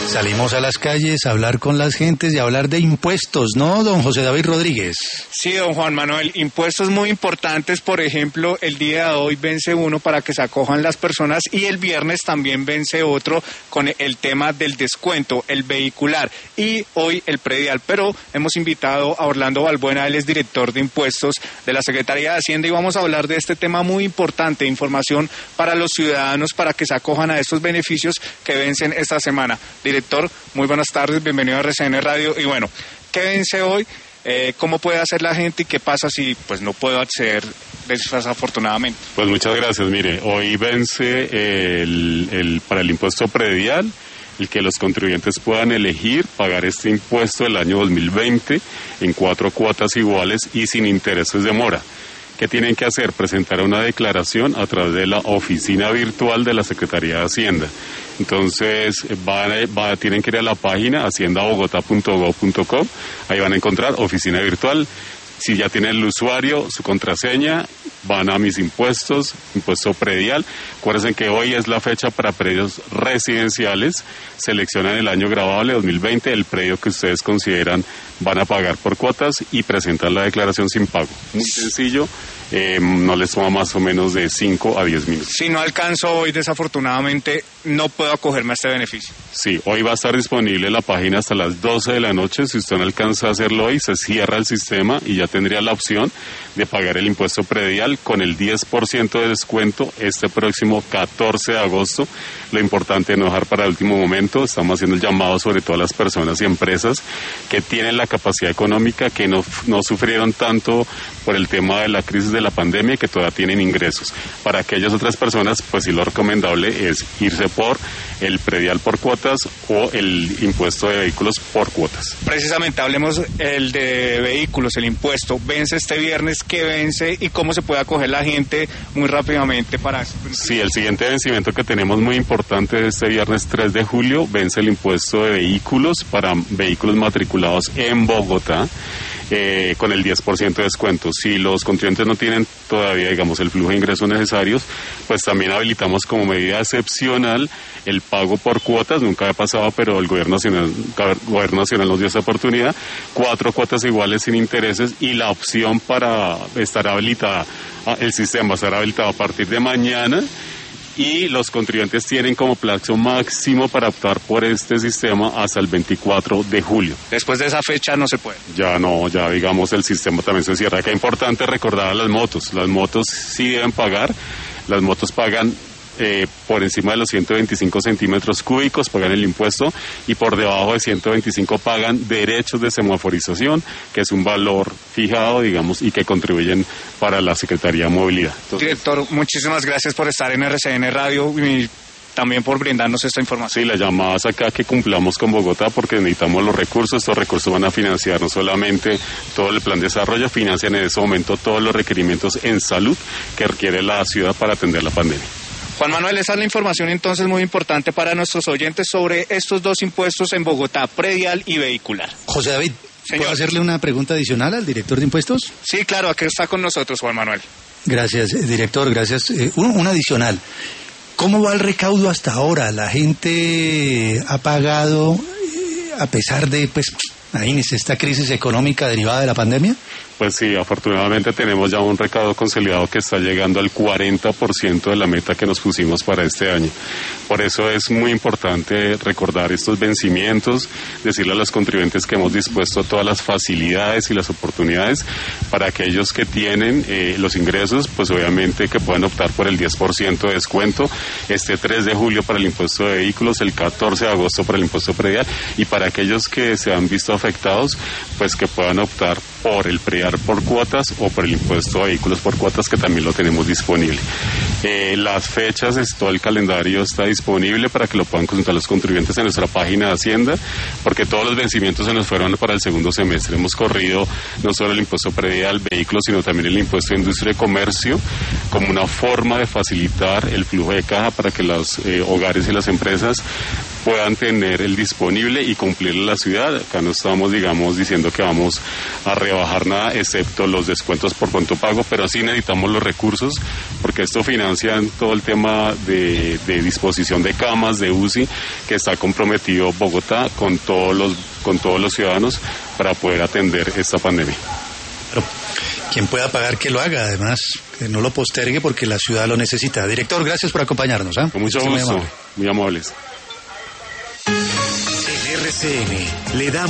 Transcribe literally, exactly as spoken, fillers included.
Salimos a las calles a hablar con las gentes y a hablar de impuestos, ¿no, don José David Rodríguez? Sí, don Juan Manuel, impuestos muy importantes. Por ejemplo, el día de hoy vence uno para que se acojan las personas y el viernes también vence otro con el tema del descuento, el vehicular, y hoy el predial. Pero hemos invitado a Orlando Balbuena, él es director de impuestos de la Secretaría de Hacienda, y vamos a hablar de este tema muy importante, información para los ciudadanos para que se acojan a estos beneficios que vencen esta semana. Director, muy buenas tardes, bienvenido a R C N Radio. Y bueno, ¿qué vence hoy? Eh, ¿Cómo puede hacer la gente y qué pasa si pues no puedo acceder desafortunadamente? Pues muchas gracias. Mire, hoy vence el, el para el impuesto predial, el que los contribuyentes puedan elegir pagar este impuesto del año dos mil veinte en cuatro cuotas iguales y sin intereses de mora. ¿Qué tienen que hacer? Presentar una declaración a través de la oficina virtual de la Secretaría de Hacienda. Entonces, van, va, tienen que ir a la página hacienda bogotá punto gob punto co, ahí van a encontrar oficina virtual. Si ya tienen el usuario, su contraseña, van a mis impuestos, impuesto predial. Acuérdense que hoy es la fecha para predios residenciales. Seleccionan el año grabable dos mil veinte, el predio que ustedes consideran van a pagar por cuotas y presentan la declaración sin pago. Muy sencillo, eh, no les toma más o menos de cinco a diez minutos. Si no alcanzo hoy, desafortunadamente, no puedo acogerme a este beneficio. Sí, hoy va a estar disponible la página hasta las doce de la noche. Si usted no alcanza a hacerlo hoy, se cierra el sistema y ya tendría la opción de pagar el impuesto predial con el diez por ciento de descuento este próximo catorce de agosto. Lo importante es no dejar para el último momento. Estamos haciendo el llamado sobre todo a las personas y empresas que tienen la capacidad económica, que no, no sufrieron tanto por el tema de la crisis de la pandemia y que todavía tienen ingresos. Para aquellas otras personas, pues sí, lo recomendable es irse por el predial por cuotas o el impuesto de vehículos por cuotas. Precisamente, hablemos el de vehículos, el impuesto. Vence este viernes, ¿qué vence y cómo se puede acoger la gente muy rápidamente para eso? Sí, el siguiente vencimiento que tenemos muy importante este viernes tres de julio, vence el impuesto de vehículos para vehículos matriculados en Bogotá. Eh, con el diez por ciento de descuento. Si los contribuyentes no tienen todavía, digamos, el flujo de ingresos necesarios, pues también habilitamos como medida excepcional el pago por cuotas. Nunca había pasado, pero el gobierno nacional, el gobierno nacional nos dio esa oportunidad. Cuatro cuotas iguales sin intereses y la opción para estar habilitada, el sistema estará habilitado a partir de mañana. Y los contribuyentes tienen como plazo máximo para optar por este sistema hasta el veinticuatro de julio. Después de esa fecha no se puede. Ya no, ya digamos el sistema también se cierra. Acá es importante recordar a las motos. Las motos sí deben pagar. Las motos pagan eh, por encima de los ciento veinticinco centímetros cúbicos, pagan el impuesto, y por debajo de ciento veinticinco pagan derechos de semaforización, que es un valor fijado, digamos, y que contribuyen para la Secretaría de Movilidad. Entonces, director, muchísimas gracias por estar en R C N Radio y también por brindarnos esta información. Sí, la llamada es acá que cumplamos con Bogotá porque necesitamos los recursos. Estos recursos van a financiar no solamente todo el plan de desarrollo, financian en ese momento todos los requerimientos en salud que requiere la ciudad para atender la pandemia. Juan Manuel, esa es la información entonces muy importante para nuestros oyentes sobre estos dos impuestos en Bogotá, predial y vehicular. José David, ¿puedo Señor. hacerle una pregunta adicional al director de impuestos? Sí, claro, aquí está con nosotros Juan Manuel. Gracias, director, gracias. Eh, un, un adicional. ¿Cómo va el recaudo hasta ahora? ¿La gente ha pagado eh, a pesar de, pues, imagínese, esta crisis económica derivada de la pandemia? Pues sí, afortunadamente tenemos ya un recaudo consolidado que está llegando al cuarenta por ciento de la meta que nos pusimos para este año. Por eso es muy importante recordar estos vencimientos, decirle a los contribuyentes que hemos dispuesto todas las facilidades y las oportunidades para aquellos que tienen eh, los ingresos, pues obviamente que puedan optar por el diez por ciento de descuento este tres de julio para el impuesto de vehículos, el catorce de agosto para el impuesto predial, y para aquellos que se han visto afectados, pues que puedan optar por el predial por cuotas o por el impuesto a vehículos por cuotas, que también lo tenemos disponible. Eh, las fechas, es, todo el calendario está disponible para que lo puedan consultar los contribuyentes en nuestra página de Hacienda, porque todos los vencimientos se nos fueron para el segundo semestre. Hemos corrido no solo el impuesto predial vehículos, sino también el impuesto de industria y comercio, como una forma de facilitar el flujo de caja para que los eh, hogares y las empresas puedan tener el disponible y cumplir la ciudad. Acá no estamos, digamos, diciendo que vamos a rebajar nada, excepto los descuentos por pronto pago, pero sí necesitamos los recursos, porque esto financia todo el tema de, de disposición de camas, de U C I, que está comprometido Bogotá con todos los, con todos los ciudadanos para poder atender esta pandemia. Pero quien pueda pagar que lo haga, además, que no lo postergue porque la ciudad lo necesita. Director, gracias por acompañarnos. ¿eh? Con mucho gusto, muy, amable. muy amables. En R C N le damos